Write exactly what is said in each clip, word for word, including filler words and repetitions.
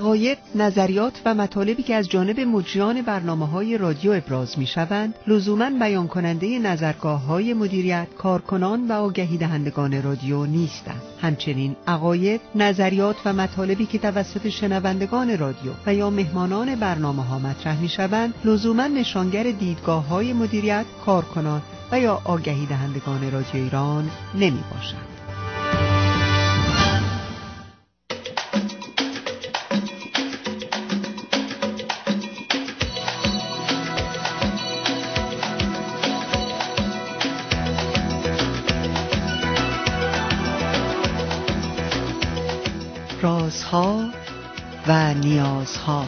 عقاید، نظریات و مطالبی که از جانب مجریان برنامه‌های رادیو ابراز می‌شوند، لزوماً بیان کننده نظرگاه‌های مدیریت، کارکنان و آگهی دهندگان رادیو نیستند. همچنین عقاید، نظریات و مطالبی که توسط شنوندگان رادیو و یا مهمانان برنامه‌ها مطرح می‌شوند، لزوماً نشانگر دیدگاه‌های مدیریت، کارکنان و یا آگهی دهندگان رادیو ایران نمی‌باشند. رازها و نیازها.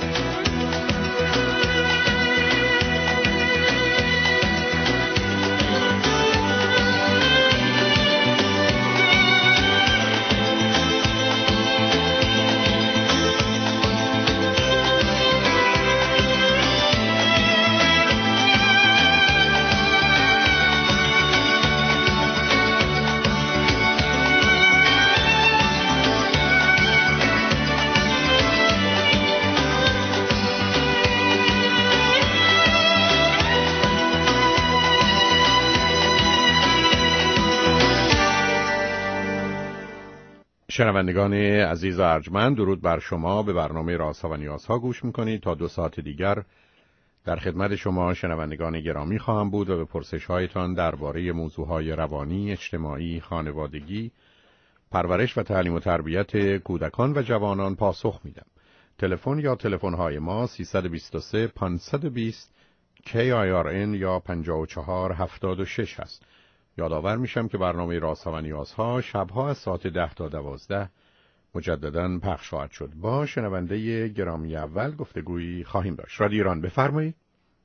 شنوندگان عزیز و ارجمند، درود بر شما. به برنامه رازها و نیازها گوش میکنید. تا دو ساعت دیگر در خدمت شما شنوندگان گرامی خواهم بود و به پرسش هایتان درباره موضوعهای روانی، اجتماعی، خانوادگی، پرورش و تعلیم و تربیت کودکان و جوانان پاسخ میدم. تلفن یا تلفن های ما سیصد و بیست و سه پانصد و بیست کی آی آر ان یا پنجاه و چهار هفتاد و شش هست. یادآور میشم که برنامه رازها و نیازها شبها از ساعت ده تا دوازده مجدداً پخش خواهد شد. با شنونده گرامی اول گفتگویی خواهیم داشت. رادیو ایران، بفرمایید.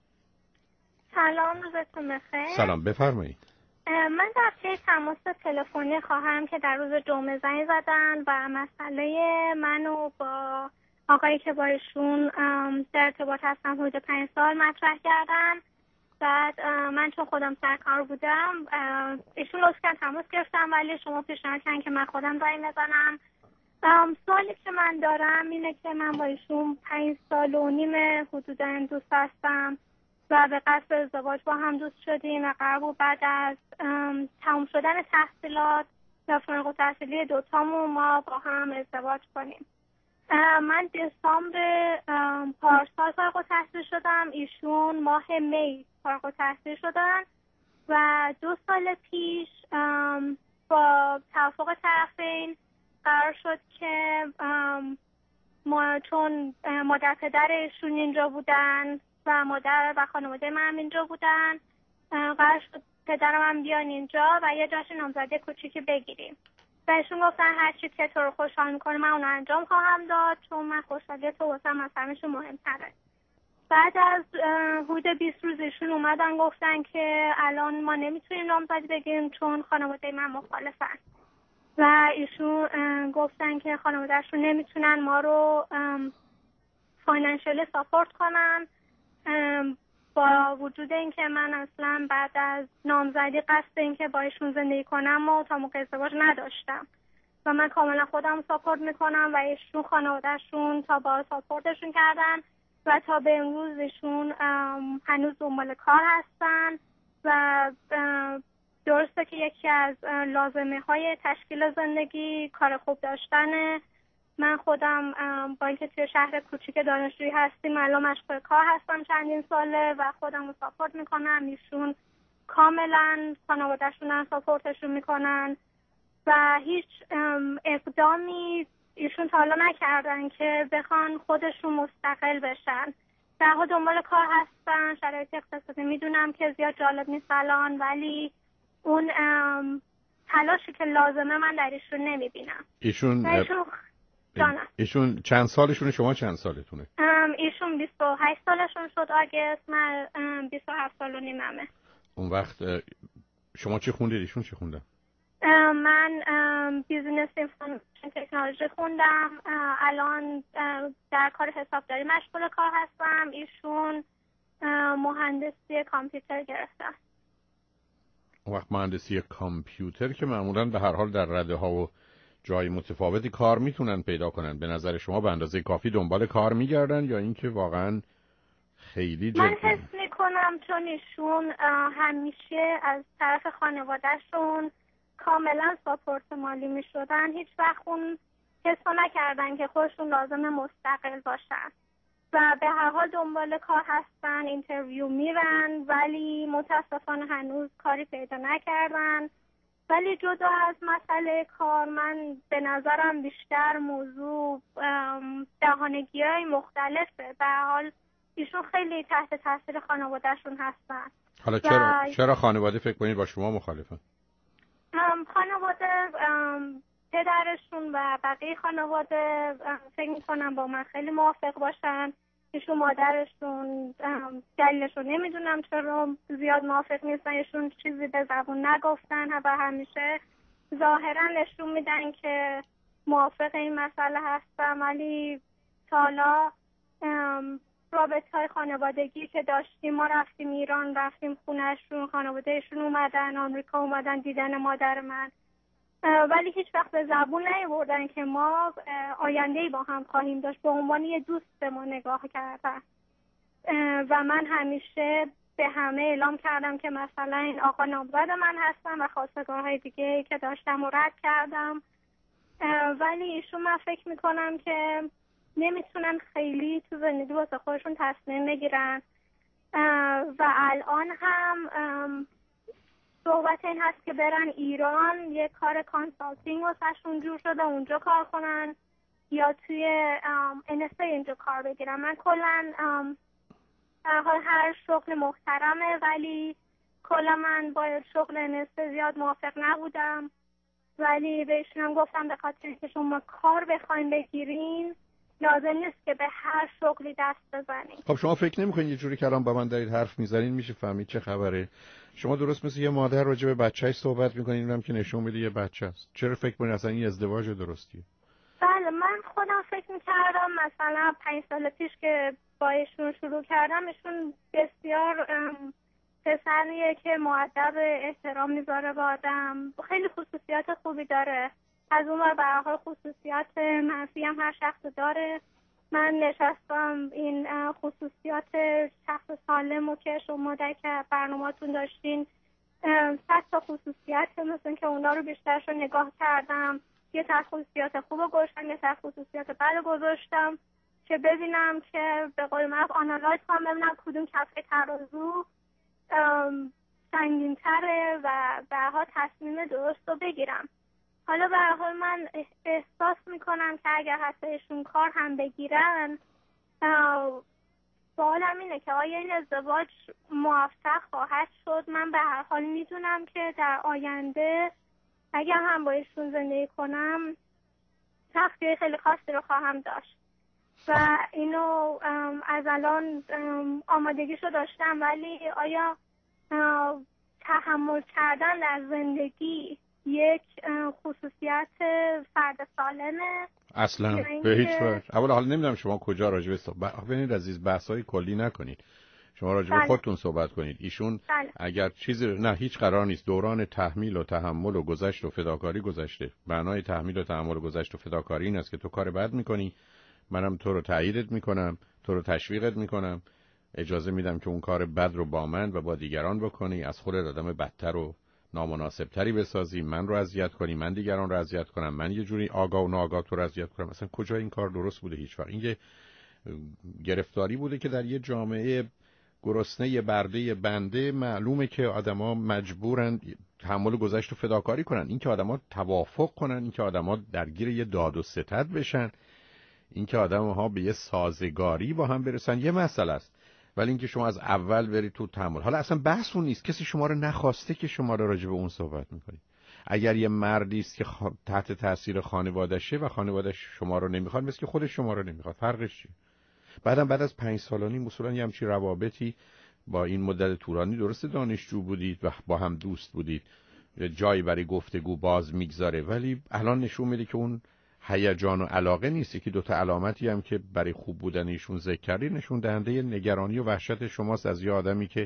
سلام، روزتون بخیر. سلام، بفرمایید. من در طی تماس تلفنی خواهم که در روز جمعه زنگ زدن و مسئله منو با آقایی که با ایشون در ارتباط هستم حدود پنج سال مطرح کردن. بعد من چون خودم سرکار بودم ایشون لطف کردن تماس گرفتم، ولی شما پیشنهاد کردن که من خودم زنگ بزنم. سوالی که من دارم اینه که من با ایشون پنج سال و نیم حدوداً دوست هستم و به قصد ازدواج با هم دوست شدیم و قرار بود بعد از تمام شدن تحصیلات و فارغ التحصیلی دوتامون ما با هم ازدواج کنیم. من دسامبر پارسال فارغ التحصیل شدم، ایشون ماه می فارغ التحصیل شدن و دو سال پیش با توافق طرفین قرار شد که ما چون مادر پدرشون اینجا بودن و مادر و خانواده من اینجا بودن، قرار شد پدرم هم بیان اینجا و یه جشن نامزدی کوچیکی بگیریم. بهشون گفتن هر چی که تو رو خوشحال میکنه من اون انجام خواهم داد، چون من خوشحالی تو واسم از همه‌شون مهمتره. بعد از حدود بیست روز ایشون اومدن گفتن که الان ما نمیتونیم نامزدی بگیریم چون خانواده من مخالفن و ایشون گفتن که خانوادهشون نمیتونن ما رو فاینانشلی ساپورت کنن، با وجود اینکه من اصلا بعد از نامزدی قصد اینکه با ایشون زندگی کنم و تا موقع ازدواج نداشتم و من کاملا خودم ساپورت میکنم و ایشون خانوادهشون تا با ساپورتشون کردن و تا به امروز ایشون هنوز دنبال کار هستن و درسته که یکی از لازمه های تشکیل زندگی کار خوب داشتنه. من خودم با اینکه توی شهر کوچیک دانشجویی هستیم الان مشغول کار هستم چندین ساله و خودم رو ساپورت میکنم، ایشون کاملا خانواده‌شون هم ساپورتشون میکنن و هیچ اقدامی ایشون تا حالا نکردن که بخوان خودشون مستقل بشن. در حال دنبال کار هستن، شرایط اقتصادی میدونم که زیاد جالب نیست الان، ولی اون تلاشی که لازمه من در ایشون نمیبینم. ایشون ایشون جانم. ایشون چند سالشونه، شما چند سالتونه؟ ایشون بیست و هشت سالشون شد آگست، من بیست و هفت سال و نیممه. اون وقت شما چه خوندید، ایشون چه خوندن؟ من بیزینس اینفورمیشن تکنولوژی خوندم، الان در کار حسابداری مشغول کار هستم. ایشون مهندسی کامپیوتر گرفتن. اون وقت مهندسی کامپیوتر که معمولاً به هر حال در رده ها و جای متفاوتی کار میتونن پیدا کنن. به نظر شما به اندازه کافی دنبال کار میگردن یا اینکه واقعا خیلی جدی؟ من حس میکنم چون ایشون همیشه از طرف خانوادهشون کاملا ساپورت مالی میشدن، هیچ وقت اون حسو نکردن که خودشون لازم مستقل باشن و به هر حال دنبال کار هستن، اینترویو میرن، ولی متاسفانه هنوز کاری پیدا نکردن. ولی جدا از مسئله کار، من به نظرم بیشتر موضوع دهانگی‌های مختلفه. به هر حال ایشون خیلی تحت تاثیر خانوادهشون هستن. حالا چرا و... چرا خانواده فکر کنید با شما مخالفن؟ خانواده پدرشون و بقیه خانواده فکر میکنم با من خیلی موافق باشن. ایشون مادرشون دلیلشون نمیدونم چرا زیاد موافق نیستن، ایشون چیزی به زبون نگفتن و همیشه ظاهرا نشون میدن که موافق این مسئله هستن، ولی تا حالا رابطه‌های خانوادگی که داشتیم، ما رفتیم ایران، رفتیم خونهشون، خانوادهشون اومدن آمریکا، اومدن دیدن مادر من، ولی هیچ وقت به زبون نیاوردن که ما آینده‌ای با هم خواهیم داشت. به عنوان یه دوست به ما نگاه کردن و من همیشه به همه اعلام کردم که مثلا این آقا نامزد من هستن و خواستگارهای دیگه که داشتم و رد کردم، ولی ایشون من فکر میکنم که نمیتونن خیلی تو زندگی واسه خودشون تصمیم بگیرن و الان هم صحبت این هست که برن ایران، یه کار کانسالتینگ واسهشون جور شده اونجا کار کنن یا توی ان اس ای اینجا کار بگیرن. من کلا هر شغل محترمه، ولی کلا من با شغل ان اس ای زیاد موافق نبودم، ولی بهشونم گفتم به خاطر اینکه شما کار بخواین بگیرین لازم نیست که به هر شغلی دست بزنید. خب شما فکر نمی‌کنید یه جوری که الان با من دارید حرف میزنین میشه فهمید چه خبره؟ شما درست مثل یه مادر راجع به بچه‌اش صحبت می‌کنید، اونم که نشون میده یه بچه است. چرا فکر کنید اصلا این ازدواج درستیه؟ بله، من خودم فکر می‌کردم مثلا پنج سال پیش که با ایشون شروع کردم، ایشون بسیار پسریه که مؤدب، احترام میذاره به آدم، خیلی خصوصیات خوبی داره. از اون ور به هر حال خصوصیات منفی هم هر شخص داره. من نشستم این خصوصیات شخص سالمو که شما در برنامه‌تون داشتین صد تا خصوصیت مثلا که اونا رو بیشترش رو نگاه کردم، یه تا خصوصیات خوب گذاشتم، یه تا خصوصیات بد گذاشتم که ببینم که به قول معروف آنالایز کنم ببینم کدوم کفه ترازو سنگین تره و به هر حال تصمیم درست رو بگیرم. حالا به هر حال من احساس میکنم که اگر حتی ایشون کار هم بگیرن، سوالم اینه که آیا این ازدواج موفق خواهد شد؟ من به هر حال میدونم که در آینده اگر هم با ایشون زندگی کنم سختی خیلی خاصی رو خواهم داشت و اینو از الان آمادگیشو داشتم، ولی آیا تحمل کردن در زندگی یک خصوصیت فرد سالمه؟ اصلا به هیچ وجه. اول حالا نمیدونم شما کجا راجع به صحبت ببینید عزیز، بحث‌های کلی نکنید، شما راجع به خودتون صحبت کنید. ایشون بله. اگر چیزی نه هیچ قرار نیست دوران تحمیل و تحمل و گذشت و فداکاری گذشته. معنای تحمیل و تحمل و گذشت و فداکاری این است که تو کار بد میکنی، منم تو رو تاییدت میکنم، تو رو تشویقت میکنم، اجازه میدم که اون کار بد رو با من و با دیگران بکنی، از خودت آدم بدتر و نامناسبتری بسازی، من رو اذیت کنی، من دیگران رو اذیت کنم، من یه جوری آگاه و ناآگاه تو رو اذیت کنم. اصلا کجا این کار درست بوده؟ هیچ وقت. این یه گرفتاری بوده که در یه جامعه گرسنه برده بنده معلومه که آدما مجبورن تحمل گذشت و فداکاری کنن. این که آدما توافق کنن، این که آدما درگیر یه داد و ستد بشن، این که آدم‌ها به یه سازگاری با هم برسن یه مسئله است، ولی اینکه شما از اول برید تو تحمل. حالا اصلا بحث اون نیست، کسی شما رو نخواسته که شما رو راجع به اون صحبت میکنید. اگر یه مردی است که خ... تحت تاثیر خانواده‌شه و خانواده‌اش شما رو نمیخواد، مثل که خودش شما رو نمیخواد، فرقش چیه؟ بعدم بعد از پنج سالانی مثلا یه همچین روابطی با این مدت طولانی، درسته دانشجو بودید و با هم دوست بودید، جایی برای گفتگو باز میگذاره، ولی الان نشون میده که اون هیجان و علاقه نیست. که دو تا علامتی هم که برای خوب بودن ایشون ذکر کردی نشون دهنده نگرانی و وحشت شماست از یه آدمی که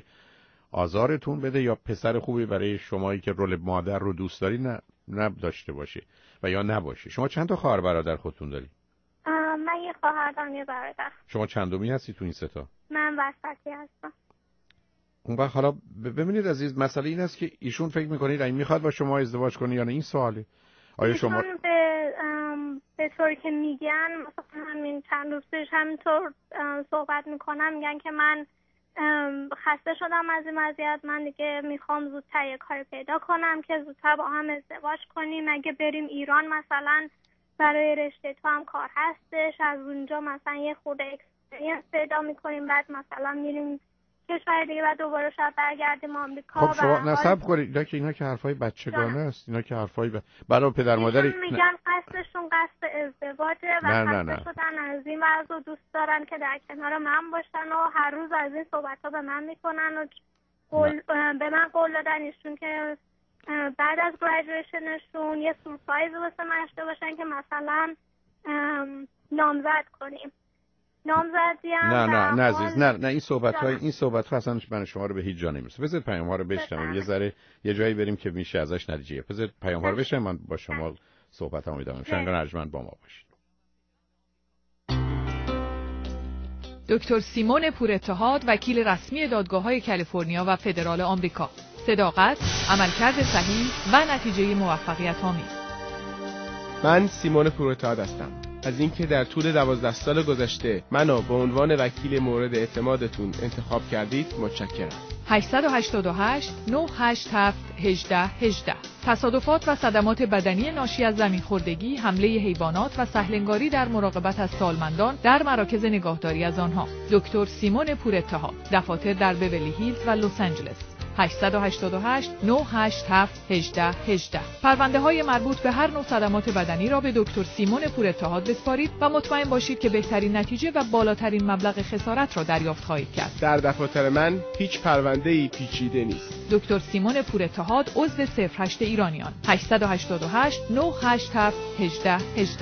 آزارتون بده یا پسر خوبی برای شمایی که رول مادر رو دوست داری نه نه داشته باشه. و یا نباشه. شما چند تا خواهر برادر خودتون داری؟ من یه خواهر دارم یه برادر. شما چندمی هستی تو این سه تا؟ من وسطی هستم. اون وقت حالا ببینید عزیز، مسئله این است که ایشون فکر میکنید این میخواد با شما ازدواج کنه یا نه، این سواله. آیا شما به به طوری که میگن، مثلا همین چند روز پیش همینطور صحبت میکنم، میگن که من خسته شدم از این وضعیت، من دیگه میخوام زودتر یه کار پیدا کنم که زودتر با هم ازدواج کنیم، اگه بریم ایران مثلا برای رشته تو هم کار هستش، از اونجا مثلا یه خورده اکسپریانس پیدا میکنیم، بعد مثلا میریم کشور دیگه و دوباره شاید برگردیم آمریکا. خب شما نصب کنید، اینا که اینا که حرفای بچگانه است، اینا که حرفای ب... برای پدر مادری میگن قصدشون قصد ازدواجه و نه قصد نه نه. شدن از این وضع و دوست دارن که در کنار من باشن و هر روز از این صحبت ها به من میکنن و قول به من قول دادن ایشون که بعد از گریجویشنشون یه سورپرایز واسه من داشته باشن که مثلا نامزد کنیم. نامزدی هم نه نه نه عزیز، نه نه این صحبت های این صحبت ها اصلا من شما رو به هیچ جا نمیرسه. بذارید پیام ها رو بشنویم، یه ذره یه جایی بریم که میشه ازش نتیجه. بذارید پیام ها رو بشنویم، من با شما صحبت ها می‌دم. شنگان ارجمند با ما باشید. دکتر سیمون پوراتحاد، وکیل رسمی دادگاه‌های کالیفرنیا و فدرال آمریکا. صداقت، عملکرد صحیح و نتیجه موفقیت‌آمیز. من سیمون پوراتحاد هستم. از اینکه در طول دوازده سال گذشته منو به عنوان وکیل مورد اعتمادتون انتخاب کردید متشکرم. هشت هشت هشت نه هشت هفت یک هشت یک هشت. تصادفات و صدمات بدنی ناشی از زمین خوردگی، حمله حیوانات و سهلنگاری در مراقبت از سالمندان در مراکز نگهداری از آنها. دکتر سیمون پوراتحاد، دفاتر در بیولی هیلز و لس آنجلس. هشت هشت هشت نه هشت هفت یک هشت یک هشت. پرونده های مربوط به هر نوع صدمات بدنی را به دکتر سیمون پوراتحاد بسپارید و مطمئن باشید که بهترین نتیجه و بالاترین مبلغ خسارت را دریافت خواهید کرد. در دفاتر من هیچ پرونده‌ای پیچیده نیست. دکتر سیمون پوراتحاد، عضو صفر هشت ایرانیان. هشت هشت هشت نه هشت هفت یک هشت یک هشت.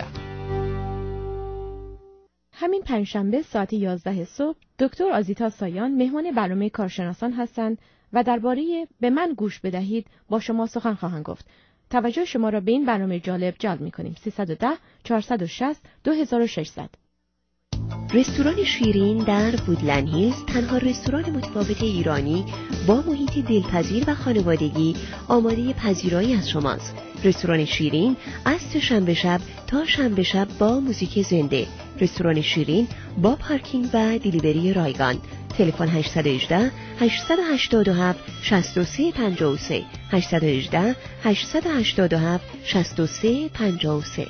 همین پنجشنبه ساعت یازده صبح دکتر آزیتا سایان مهمان برنامه کارشناسان هستند و درباره به من گوش بدهید با شما سخن خواهند گفت. توجه شما را به این برنامه جالب جلب می‌کنیم. سیصد و ده چهارصد و شصت دو هزار و ششصد. رستوران شیرین در وودلند هیلز تنها رستوران متفاوت ایرانی با محیط دلپذیر و خانوادگی آماده پذیرایی از شماست. رستوران شیرین از شنبه شب تا شنبه شب با موزیک زنده. رستوران شیرین با پارکینگ و دیلیوری رایگان. تلفن هشت یک هشت هشت هشت هفت شش سه پنج سه هشت یک هشت هشت هشت هفت شش سه پنج سه.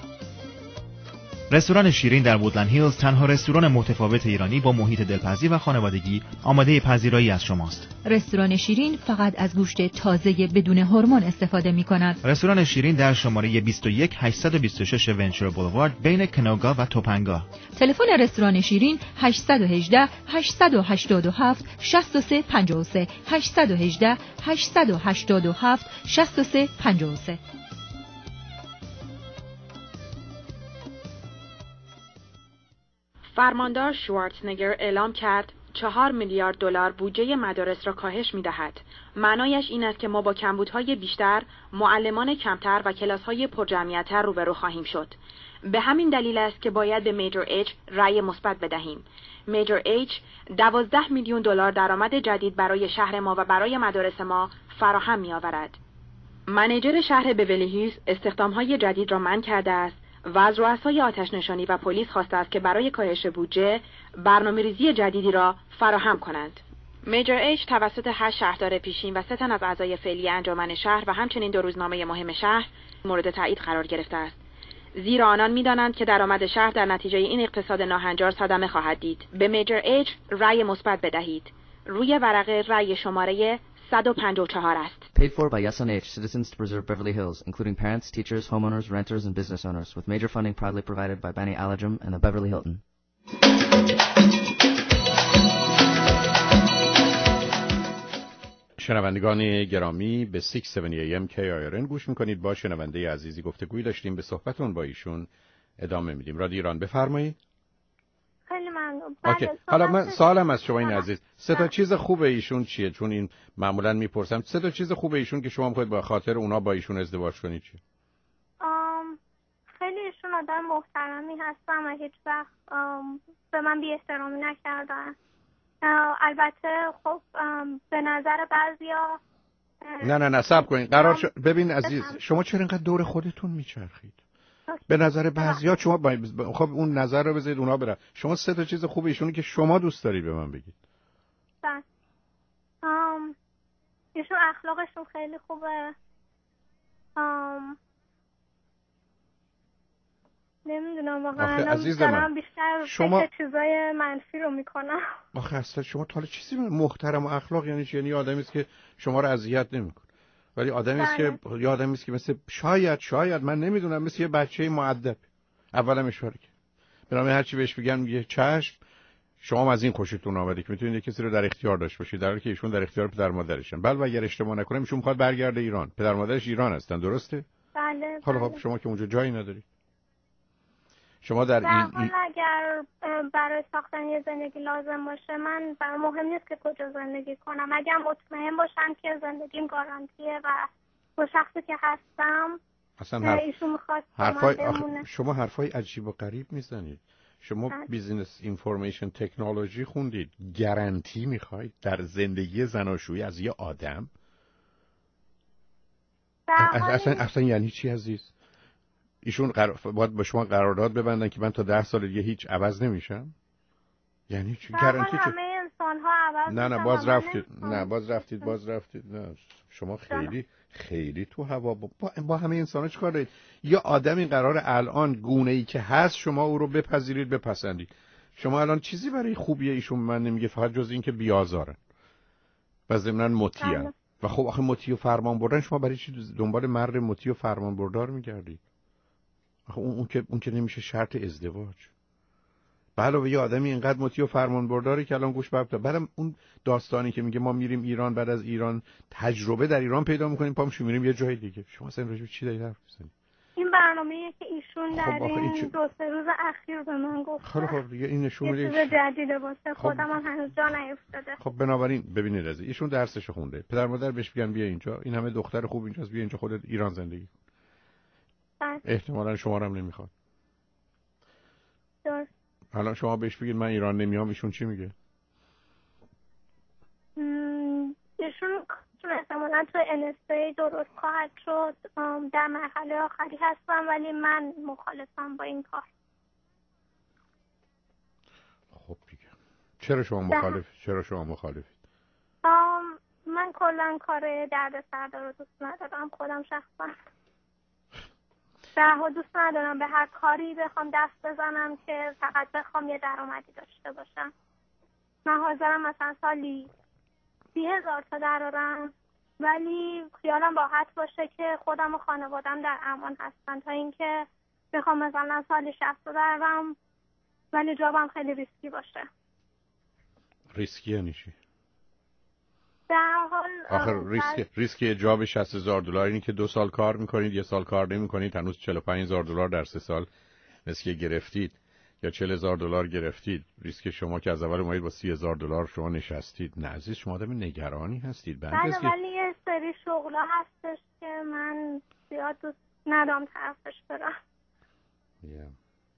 رستوران شیرین در وودلند هیلز تنها رستوران متفاوت ایرانی با محیط دلپذیر و خانوادگی آماده پذیرایی از شماست. رستوران شیرین فقط از گوشت تازه بدون هورمون استفاده می‌کند. رستوران شیرین در شماره بیست و یک هشتصد و بیست و شش ونچر بولوارد بین کنوگا و توپنگا. تلفن رستوران شیرین هشت یک هشت هشت هشت هفت شش سه پنج سه هشت یک هشت هشت هشت هفت شش سه پنج سه. فرماندار شوارتنگر اعلام کرد چهار میلیارد دلار بودجه مدارس را کاهش می‌دهد. معنایش این است که ما با کمبودهای بیشتر، معلمان کمتر و کلاس‌های پرجمعیت‌تر روبرو خواهیم شد. به همین دلیل است که باید به میجر اچ رأی مثبت بدهیم. میجر اچ دوازده میلیون دلار درآمد جدید برای شهر ما و برای مدارس ما فراهم می‌آورد. منیجر شهر بیولی هیلز استخدام‌های جدید را منع کرده است و از رؤسای آتش‌نشانی و پلیس خواسته است که برای کاهش بودجه برنامه‌ریزی جدیدی را فراهم کنند. میجر اچ توسط هشت شهردار پیشین و سه تن از اعضای فعلی انجمن شهر و همچنین دو روزنامه مهم شهر مورد تایید قرار گرفته است. زیرا آنان می‌دانند که درآمد شهر در نتیجه این اقتصاد ناهنجار صدمه خواهد دید. به میجر اچ رأی مثبت بدهید. روی ورقه رأی شماره صد و پنجاه و چهار است. Paid for by Yes on H, Citizens to Preserve Beverly Hills, including parents, teachers, homeowners, renters, and business owners, with major funding proudly provided by Benny Alajum and the Beverly Hilton. شنوندگان گرامی به ششصد و هفت ای ام کی آی آر ان گوش میکنید. با شنونده عزیزی گفتگوی داشتیم، به صحبتون با ایشون ادامه میدیم. رادیو ایران، بفرمایید. خیلی ممنون. اوکی. حالا من سوالم از شما این عزیز، سه تا چیز خوب ایشون چیه؟ چون این معمولا میپرسم سه تا چیز خوب ایشون که شما میخواید با خاطر اونا با ایشون ازدواج کنید چیه؟ ام ایشون آدم محترمی هستن و هیچ وقت به من بی احترامی نکردن. البته خب به نظر بعضیا نه نه نه صبر کنین قرار شد. ببین عزیز شما چرا اینقدر دور خودتون میچرخید؟ به نظر بعضیا شما با... خب اون نظر رو بذارید اونا برن. شما سه تا چیز خوبه ایشونی که شما دوست دارید به من بگید. بله. ام ایشون اخلاقشون خیلی خوبه. ام نمیدونم واقعا دارم بیشتر شما چیزای منفی رو میکنم. آخه اصلا شما تا حالا چیزی محترم و اخلاق یعنی چی؟ یعنی آدمی است که شما رو اذیت نمیکنه، ولی آدمی است که یا آدمی است که مثل شاید شاید من نمیدونم مثل یه بچه مؤدب اولم اشاره کرد. برام هر چی بهش بگن میگه چشم. شما از این خوشتون اومده که میتونید کسی رو در اختیار داشته باشید، در حالی که ایشون در اختیار پدر مادرشن. بله اگر اشتباه نکنم ایشون میخواد برگرده ایران. پدر مادرش ایران هستن، درسته؟ بله. حالا خب شما که اونجا جایی ندارید. شما در در این حال اگر برای ساختن یه زندگی لازم باشه من برای مهم نیست که کجا زندگی کنم، اگر مطمئن باشم که زندگیم گارانتیه و با شخصی که هستم اصلا حرف... ایشون میخواد حرفای آخ... شما حرفای عجیب و غریب میزنید. شما بیزینس اینفورمیشن تکنولوژی خوندید، گارانتی میخواید در زندگی زناشویی از یه آدم؟ اصلا اصلا یعنی چی عزیز؟ ایشون قرار... باید با شما قرارداد ببندن که من تا ده سال دیگه هیچ عوض نمیشم؟ یعنی چی؟ گارانتی چه؟ همه انسان ها عوض نه نه باز رفتید نه باز رفتید باز رفتید نه شما خیلی خیلی تو هوا با, با همه انسان ها چیکار دارید؟ یه آدمی قرار الان گونه ای که هست شما او رو بپذیرید بپسندید. شما الان چیزی برای خوبی ایشون من نمیگه فقط جز این که بیازارن و ضمناً مطیعن. و خب آخه مطیع و فرمان بردن شما برای چی دنبال مرد مطیع و فرمان بردار میگردید؟ آخه اون, اون که اون که نمیشه شرط ازدواج. علاوه یه آدمی اینقدر مطیع و فرمان برداری که الان گوش ببرید. بعدم اون داستانی که میگه ما میریم ایران، بعد از ایران تجربه در ایران پیدا میکنیم پامشو میریم یه جای دیگه. شما اصلا راجع به چی دارید حرف میزنید؟ این برنامه‌ای که ایشون در خب این چه... دو سه روز اخیر به من گفت. خب خب دیگه این نشون میده چیز جدیده واسه خودم هم هنوز جا نیفتاده. خب بنابراین ببینید از ایشون درسشو خونده. پدر مادر بهش میگن بیا اینجا، این همه دختر خوب اینجاست، بیا اینجا خودت ایران زندگی کن. احتمالاً شما رو هم نمیخواد. درست. الان شما بهش بگید من ایران نمیام، ایشون چی میگه؟ ایشون احتمالاً تو ان اس ای درست خواهد شد. در مرحله آخری هستم ولی من مخالفم با این کار. خب دیگه چرا شما مخالف چرا شما مخالفید؟ من کلا کار دردسر رو دوست ندارم خودم شخصا. درها دوست ندارم به هر کاری بخوام دست بزنم که فقط بخوام یه درآمدی داشته باشم. من حاضرم مثلا سالی سی هزار تا درارم ولی خیالم راحت باشه که خودم و خانوادم در امان هستن تا اینکه بخوام مثلا سالی شصت تا درارم ولی جابم خیلی ریسکی باشه. ریسکی یعنی چی؟ در حال آخر ریسک ریسک جاب شصت هزار دلار اینی که دو سال کار میکنید یه سال کار نمیکنید هنوز چهل و پنج هزار دلار در سه سال مثل که گرفتید یا چهل هزار دلار گرفتید. ریسک شما که از اول اومدید با سی هزار دلار شما نشستید. نه عزیز شما آدم نگرانی هستید. بله ولی یه سری شغلا هستش که من زیاد دوست ندارم طرفش برم. yeah.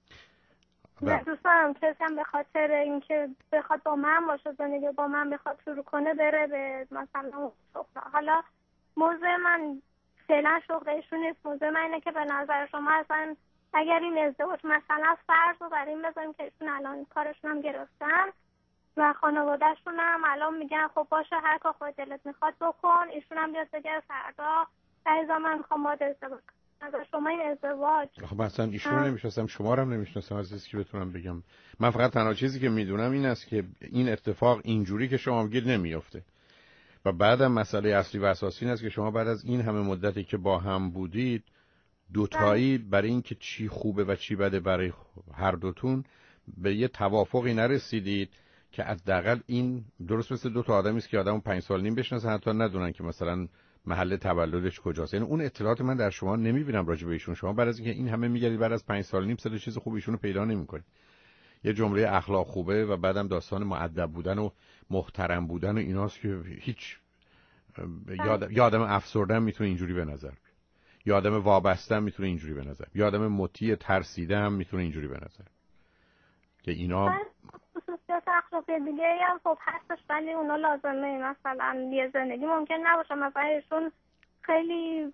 نه دوست دارم کسی هم به خاطر اینکه بخواد با من باشه زندگی با من بخواد شروع کنه بره به مثلا شغل. حالا موضوع من فعلا شغلشون نیست. موضوع من اینه که به نظر شما اصلا اگر این ازدواج مثلا فرض رو بر این بذاریم که ایشون الان کارشون هم گرفتن و خانواده‌شون هم الان میگن خب باشه هر کار خودت دلت میخواد بکن، ایشون هم بیاد بگه فردا عزیزم من میخوام باهات ازدواج کنم. از شما این ازدواج خب مثلا ایشون رو نمیشناسم شما رو هم نمیشناسم عزیز که بتونم بگم. من فقط تنها چیزی که میدونم این است که این اتفاق اینجوری که شما میگید نمیافته و بعدم مسئله اصلی و اساسی این است که شما بعد از این همه مدتی که با هم بودید دوتایی برای اینکه چی خوبه و چی بده برای هر دوتون به یه توافقی نرسیدید که حداقل این درست مثل دو تا آدمی است که آدمو پنج سال نیم بشناسن حتی ندونن که مثلا محل تولدش کجاست. یعنی اون اطلاعات من در شما نمیبینم راجع به ایشون. شما بعد از اینکه این همه میگردید بعد از پنج سال نیم سال چیز خوب ایشونو پیدا نمیکنید. یه جمله اخلاق خوبه و بعدم داستان مؤدب بودن و محترم بودن و ایناست که هیچ یاد یادم افسردن میتونه اینجوری به نظر بیاد. یا آدم وابسته هم میتونه اینجوری به نظر، یا آدم مطیع ترسیده هم میتونه اینجوری به نظر که اینا خصوصیات اخلاقی دیگه هم خب هستش، ولی اونا لازمه. مثلا یه زندگی ممکن نباشه، مثلا ایشون خیلی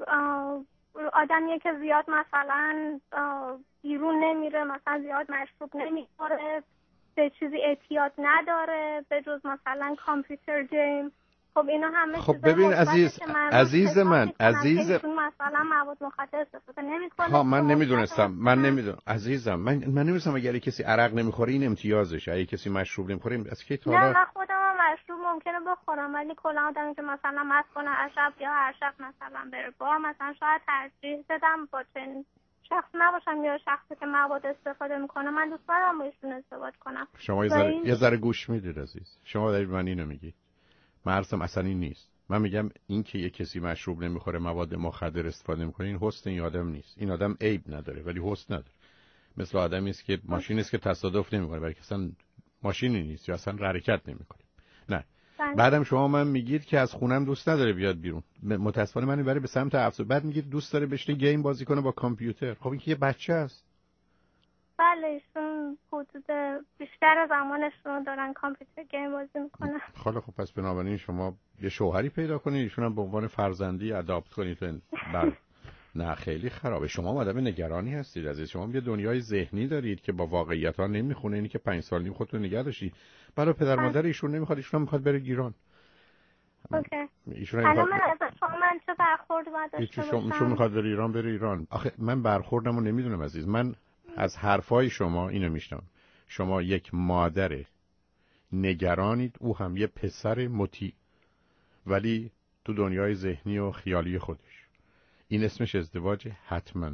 آدمیه که زیاد مثلا بیرون نمیره، مثلا زیاد مشروب نمیخوره، به چیزی اعتیاد نداره به جز مثلا کامپیوتر گیم. خب اینا همه خب ببین عزیز عزیز من عزیز مثلا مواد مخدر استفاده نمیکنه. ها من نمیدونستم من نمیدونم عزیزم من من نمیدونستم اگر کسی عرق نمیخوره این امتیازشه، اگه کسی مشروب نمیخوره از کی تا نه نه خودم مشروب ممکنه بخورم، ولی کلا آدمی که مثلا مست کنه هر شب یا هر شب مثلا بره بار، مثلا شاید ترجیح بدم با چنین شخص نباشم یا شخصی که مواد استفاده میکنه. من دوست دارم باشون ازدواج کنم. شما یه ذره یه ذره گوش میدید عزیز، شما دارید من اینو میگید، مرسم اصلا این نیست. من میگم این که یه کسی مشروب نمیخوره مواد مخدر استفاده میکنه این حسن این آدم نیست. این آدم عیب نداره ولی حسن نداره. مثل آدمی است که ماشینی است که تصادف نمیکنه ولی اصلا ماشینی نیست یا اصلا حرکت نمیکنه. نه بله. بعدم شما من میگید که از خونم دوست نداره بیاد بیرون، متاسفانه من میبره به سمت افسر. بعد میگید دوست داره بشینه گیم بازی کنه با کامپیوتر. خب این که یه بچه است. بله ایشون حدود بیشتر زمانشون دارن کامپیوتر گیم بازی میکنن. خاله خب پس بنابراین شما یه شوهری پیدا کنید، ایشون هم به عنوان فرزندی اداپت کنید. بله نه خیلی خرابه. شما آدم نگرانی هستید عزیز، شما یه دنیای ذهنی دارید که با واقعیت ها نمیخونه. اینی که پنج سال نیم خودتون نگه داشتید، برای پدر مادر ایشون نمیخواد، ایشون هم میخواد بره گیران. اوکی. ایشون الان من از شما من چه برخورد باید داشته باشم؟ ایشون میخواد بره ایران بره ایران. آخه من برخوردمو نمیدونم عزیز. من از حرفای شما اینو میشنم، شما یک مادر نگرانید، او هم یه پسر مطیع ولی تو دنیای ذهنی و خیالی خودش. این اسمش ازدواج؟ حتما.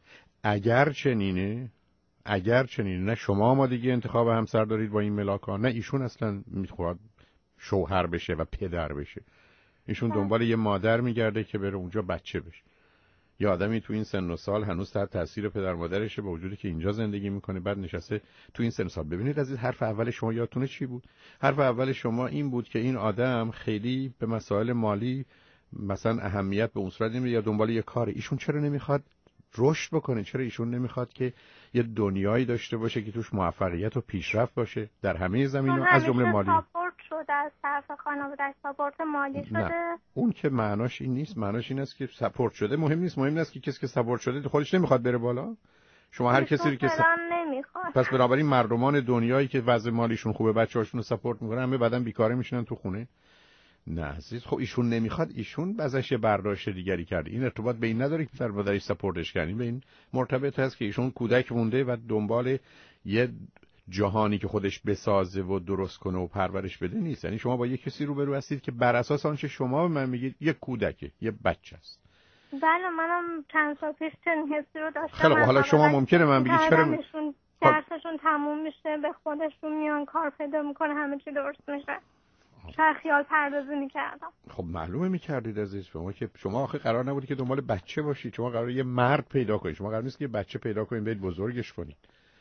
اگر چنینه اگر چنینه نه شما آمادگی انتخاب همسر دارید با این ملاکا، نه ایشون اصلا میخواد شوهر بشه و پدر بشه. ایشون دنبال یه مادر میگرده که بره اونجا بچه بشه. یه آدمی تو این سن و سال هنوز تحت تاثیر پدر مادرشه با وجودی که اینجا زندگی میکنه، بعد نشسته تو این سن و سال. ببینید عزیز، حرف اول شما یادتونه چی بود؟ حرف اول شما این بود که این آدم خیلی به مسائل مالی مثلا اهمیت به اون صورت نمیده یا دنبال یه کاره. ایشون چرا نمیخواد رشد بکنه؟ چرا ایشون نمیخواد که یه دنیایی داشته باشه که توش موفقیت و پیشرفت باشه در همه زمینه‌ها از جمله مالی؟ ساپورت شده از طرف خانواده، ساپورت مالی شده. نه. اون که معناش این نیست. معناش این است که ساپورت شده مهم نیست. مهم است که کسی که ساپورت شده خودش نمیخواد بره بالا. شما هر کسی رو که س... نمیخواد. پس بنابراین مردمان دنیایی که وضع مالیشون خوبه بچه‌هاشون رو ساپورت میکنن همه بعدن بیکاره میشینن تو خونه. نه عزیز، خب ایشون نمیخواد، ایشون ازش برداشت دیگری کرده. این ارتباط به این نداره که در مادرش ساپورتش کنین، به این مرتبط هست که ایشون کودک مونده و دنبال یه جهانی که خودش بسازه و درست کنه و پرورش بده نیست. یعنی شما با یه کسی روبرو هستید که بر اساس آنچه شما به من میگید یه کودکه، یه بچه است. بله منم چند سال پیش چنین حسی رو داشتم. خیلی خب حالا شما ممکنه من بگید چرا م... درسشون تموم میشه به خودشون میان کار پیدا میکنه همه چی درست میشه. چرا خیال پردازی میکردم؟ خب معلومه میکردید عزیز. شما که شما آخه قرار نبودی که دنبال بچه باشید، شما قرار یه مرد پیدا کنید. شما قرار نیست که یه بچه پیدا کنید برید بزرگش کنید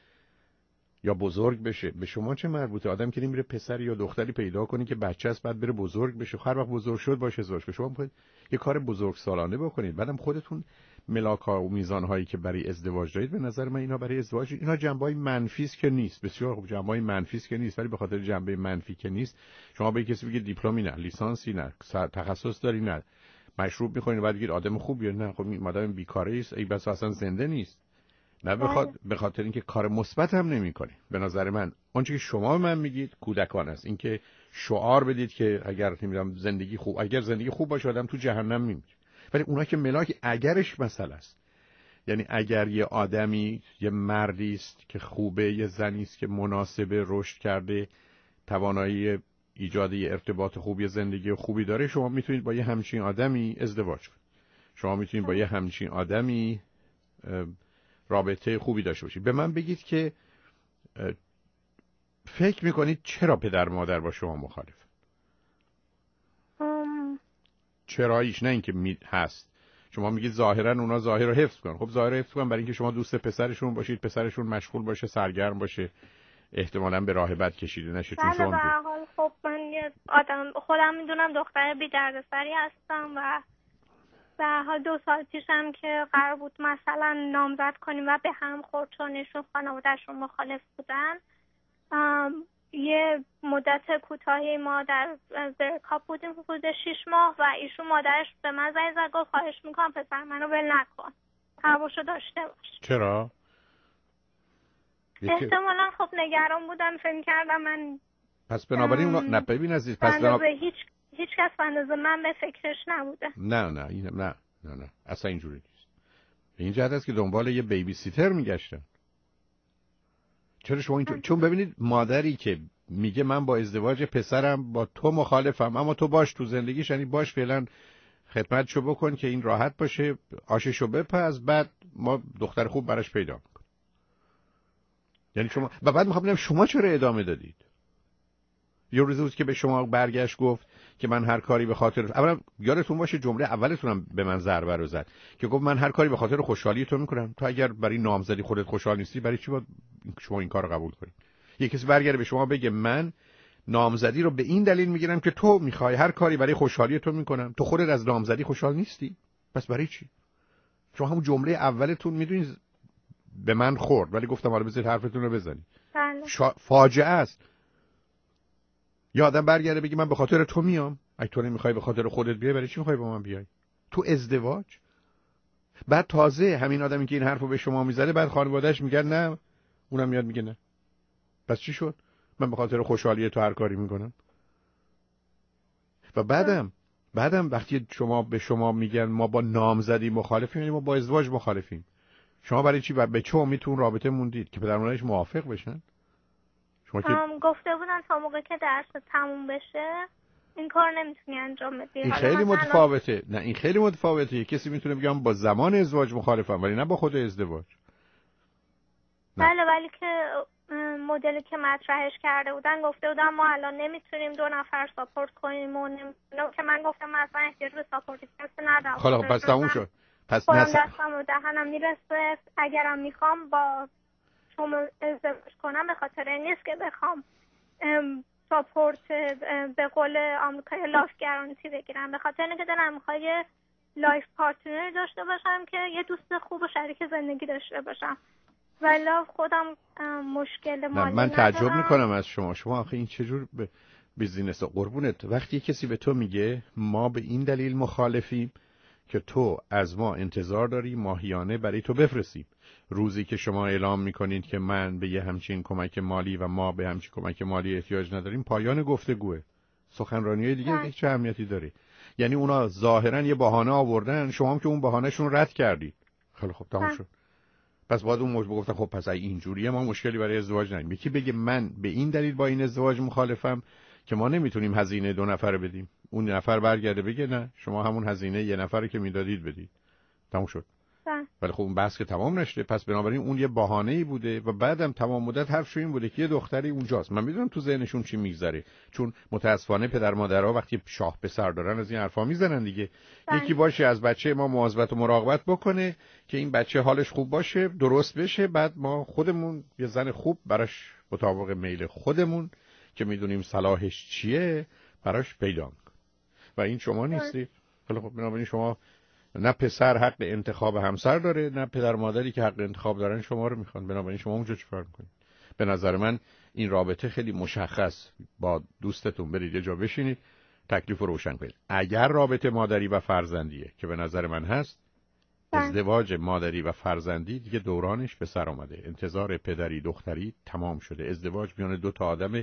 یا بزرگ بشه. به شما چه مربوطه؟ آدم که نمیره پسری یا دختری پیدا کنی که بچه است بعد بره بزرگ بشه. هر وقت بزرگ شد باشه ازدواج کنید. شما باید یه کار بزرگسالانه بکنید. بعدم خودتون ملاک‌ها و میزان‌هایی که برای ازدواج دارید به نظر من اینا برای ازدواج اینا جنبه‌های منفی است که نیست. بسیار خوب، جنبه‌های منفی است که نیست، ولی به خاطر جنبه منفی که نیست شما به کسی بگید دیپلمی نه، لیسانسی نه، تخصص داری نه، مشروب می‌خورین بعد بگید آدم خوبیه. نه خب این آدم بیکاره است، ای بس اصلا زنده نیست. نه بخاطر به خاطر اینکه کار مثبت هم نمی‌کنه. به نظر من آنچه که شما من میگید کودکانه است. اینکه شعار بدید که اگر نمی‌دونم زندگی خوب اگر زندگی خوب باشه آدم تو جهنم نمیره. ولی اونا که ملاک اگرش مسئله است. یعنی اگر یه آدمی یه مردی است که خوبه، یه زنی است که مناسبه، رشد کرده، توانایی ایجاد یه ارتباط خوبی، زندگی خوبی داره، شما میتونید با یه همچین آدمی ازدواج کنید. شما میتونید با یه همچین آدمی رابطه خوبی داشته باشید. به من بگید که فکر میکنید چرا پدر مادر با شما مخالف؟ چراییش نه اینکه می هست. شما میگید ظاهرا اونا ظاهر رو حفظ کنن. خب ظاهر رو حفظ کنن برای اینکه شما دوست پسرشون باشید، پسرشون مشغول باشه، سرگرم باشه، احتمالاً به راه بد کشیده نشه. چون شما به هر حال خب من یه آدم خودم میدونم دختر بی دردسری هستم و به هر حال دو سال پیشم که قرار بود مثلا نامزد کنیم و به هم خورد چون ایشون خانواده‌شون مخالف بودن، یه مدت کوتاهی ما در برکاپ بودیم حدود شیش ماه و ایشون مادرش به من زنگ زد گفت خواهش میکنم پسر منو ول نکن، حواسشو داشته باش. چرا؟ احتمالا خب نگران بودم، فکر کردم من پس بنابراین اونا نه ببین عزیز، پس بنابر... هیچ هیچ کس بندازه من به فکرش نبوده. نه نه این نه نه نه اصلا اینجوری نیست. این جهت است که دنبال یه بیبی سیتر میگشتن. چرا شما اینجوری؟ چون ببینید مادری که میگه من با ازدواج پسرم با تو مخالفم اما تو باش تو زندگیش، یعنی باش فعلا خدمتشو بکن که این راحت باشه، آششو بپز، بعد ما دختر خوب براش پیدا میکنیم. یعنی شما و بعد میخوام ببینم شما چرا ادامه دادید. یه روزی بود که به شما برگشت گفت که من هر کاری به خاطر، اولا یادتون باشه جمله اولتونم به من ضربه رو زد که گفت من هر کاری به خاطر خوشحالی تو میکنم. تو اگر برای نامزدی خودت خوشحال نیستی برای چی باید شما این کارو قبول کنید؟ یه کسی برگرده به شما بگه من نامزدی رو به این دلیل میگیرم که تو میخوای، هر کاری برای خوشحالی تو میکنم، تو خودت از نامزدی خوشحال نیستی، پس برای چی؟ شما همون جمله اولتون میدونید به من خورد، ولی گفتم حالا بذارید حرفتون رو بزنید. شا... فاجعه است. یا آدم برگرده بگی من به خاطر تو میام، اگه تو نمیخوای به خاطر خودت بیای برای چی میخوای با من بیای؟ تو ازدواج. بعد تازه همین آدمی که این حرفو به شما میزنه بعد خانواده‌اش میگن نه، اونم میاد میگه نه. پس چی شد؟ من به خاطر خوشحالی تو هر کاری میکنم. و بعدم بعدم وقتی شما به شما میگن ما با نامزدی مخالفیم، یعنی ما با ازدواج مخالفیم. شما برای چی به چه امیدتون رابطه موندید که پدر مادرش موافق بشن؟ شما که گفته بودن تا موقعی که درس تموم بشه این کار نمیتونی انجام بدی. این خیلی متفاوته. نه این خیلی متفاوته. کسی میتونه بگه با زمان ازدواج مخالفم ولی نه با خود ازدواج. بله ولی که مدلی که مطرحش کرده بودن گفته بودن ما الان نمیتونیم دو نفر ساپورت کنیم و نمیتونیم که من گفتم مثلا احتیاج به ساپورتی کسی ندارم. خب پس تموم شد. پس نس دستم و دهنم میرسه. اگرم میخوام با شما ازدواج کنم به خاطر این نیست که بخوام ساپورت به قول آمریکایی لایف گارانتی بگیرم، به خاطر اینکه دلم میخواد یه لایف پارتنر داشته باشم که یه دوست خوب و شریک زندگی داشته باشم. ولی خودم مشکل مالی من تعجب میکنم از شما. شما آخه این چجور به بیزینس قربونت وقتی کسی به تو میگه ما به این دلیل مخالفیم که تو از ما انتظار داری ماهیانه برای تو بفرستیم، روزی که شما اعلام میکنید که من به یه همچین کمک مالی و ما به همچین کمک مالی احتیاج نداریم، پایان گفتگوه. سخنرانی‌های دیگه دیگه چه اهمیتی داره؟ یعنی اونا ظاهرا یه بهانه آوردن، شما هم که اون بهانهشون رد کردید. خیلی خوب تموم شد. پس بعد اون موضوع گفتن خب پس اینجوریه ما مشکلی برای ازدواج نداریم. یکی بگه من به این دلیل با این ازدواج مخالفم که ما نمیتونیم هزینه دو نفر بدیم، اون نفر برگرده بگه نه شما همون هزینه یه نفری که میدادید بدید. تموم شد. ولی خب اون بحث که تمام نشده، پس بنابراین اون یه بهانه‌ای بوده و بعدم تمام مدت حرفش این بوده که یه دختری اونجاست. من میدونم تو ذهنشون چی میگذره، چون متاسفانه پدر مادرها وقتی شاه پسر دارن از این حرفا میزنن دیگه. بله. یکی باشه از بچه ما مواظبت و مراقبت بکنه که این بچه حالش خوب باشه، درست بشه، بعد ما خودمون یه زن خوب براش مطابق میل خودمون که میدونیم صلاحش چیه براش پیدا میکنیم. و این شما نیستی. خیلی خب بنابراین شما نه پسر حق انتخاب همسر داره نه پدر مادری که حق انتخاب دارن شما رو میخوان. بنابراین شما اونجا چیکار میکنید؟ به نظر من این رابطه خیلی مشخص با دوستتون برید یه جا بشینید تکلیف رو روشن کنید. اگر رابطه مادری و فرزندیه که به نظر من هست، ازدواج مادری و فرزندی دیگه دورانش به سر آمده. انتظار پدری دختری تمام شده. ازدواج میان دو تا آدم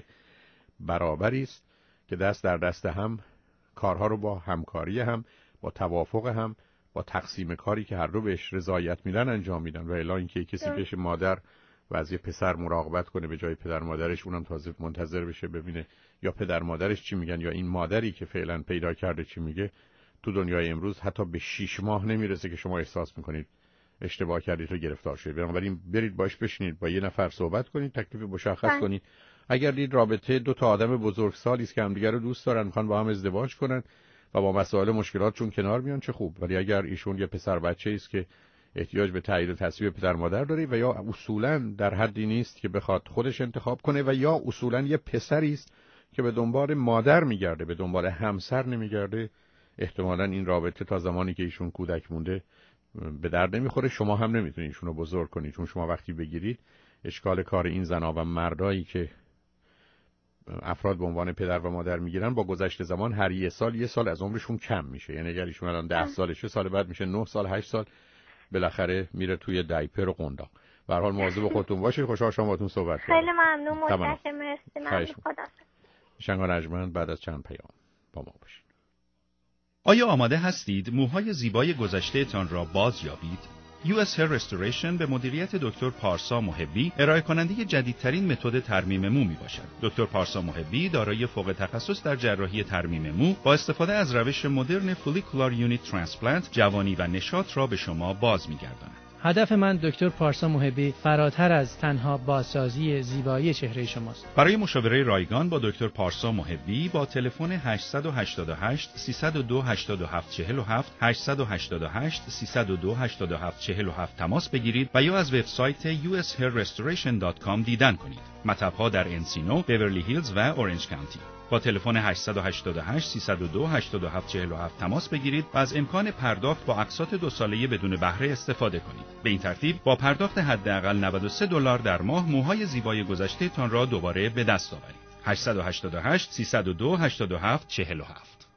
برابری است که دست در دست هم کارها رو با همکاری هم، با توافق هم، با تقسیم کاری که هر دو بهش رضایت میدن انجام میدن. و الا اینکه کسی پیش مادر و از یه پسر مراقبت کنه به جای پدر مادرش، اونم تازه منتظر بشه ببینه یا پدر مادرش چی میگن یا این مادری که فعلا پیدا کرده چی میگه، تو دنیای امروز حتی به شیش ماه نمیرسه که شما احساس میکنید اشتباه کردید و گرفتار شدید. بنابراین برید باش بشینید، با یه نفر صحبت کنید، تکلیف مشخص کنید. اگر دید رابطه دو تا آدم بزرگسالی است که همدیگه رو دوست دارن، میخوان با هم ازدواج کنن و با مسائل مشکلاتشون کنار میان، چه خوب. ولی اگر ایشون یه پسر بچه‌ای است که احتیاج به تایید و تصویب پدر مادر داره و یا اصولاً در حدی نیست که بخواد خودش انتخاب کنه و یا اصولاً یه پسری است که به دنبال مادر میگرده، به دنبال همسر نمیگرده، احتمالاً این رابطه تا زمانی که ایشون کودک مونده به درد نمیخوره. شما هم نمیتونید ایشون رو بزرگ کنید، چون شما وقتی بگیرید اشکال کار این زنا و مردایی که افراد به عنوان پدر و مادر میگیرن با گذشت زمان هر یه سال یه سال از عمرشون کم میشه. یعنی اگر ایشون الان ده سالشه، سال بعد میشه نه سال، هشت سال، بالاخره میره توی دایپر و قنداق. به هر حال مواظب خودتون باشید. خوشحال شدم باهاتون صحبت کردم. خیلی ممنون، متشکرم، مرسی. ممنون، خداحافظ. شنگان ارجمند بعد از چند پیام با ما باشید. آیا آماده هستید موهای زیبای گذشته تان را باز یابید؟ یو اس Hair Restoration به مدیریت دکتر پارسا محبی ارائه کننده جدیدترین متد ترمیم مو می باشد. دکتر پارسا محبی دارای فوق تخصص در جراحی ترمیم مو با استفاده از روش مدرن فولیکولار یونیت ترانسپلنت جوانی و نشاط را به شما باز می گرداند. هدف من دکتر پارسا محبی فراتر از تنها بازسازی زیبایی چهره شماست. برای مشاوره رایگان با دکتر پارسا محبی با تلفن هشت هشت هشت سه صفر دو هشت هفت چهار هفت هشت هشت هشت سه صفر دو هشت هفت چهار هفت تماس بگیرید و یا از وبسایت یو اس hair restoration dot com دیدن کنید. مطب‌ها در انسینو، بیورلی هیلز و اورنج کانتی. با تلفن هشت هشت هشت سه صفر دو هشت هفت چهار هفت تماس بگیرید و از امکان پرداخت با اقساط دو ساله‌ای بدون بهره استفاده کنید. به این ترتیب با پرداخت حداقل نود و سه دلار در ماه موهای زیبای گذشته تان را دوباره به دست آورید. هشت هشت هشت سه صفر دو هشت هفت چهار هفت.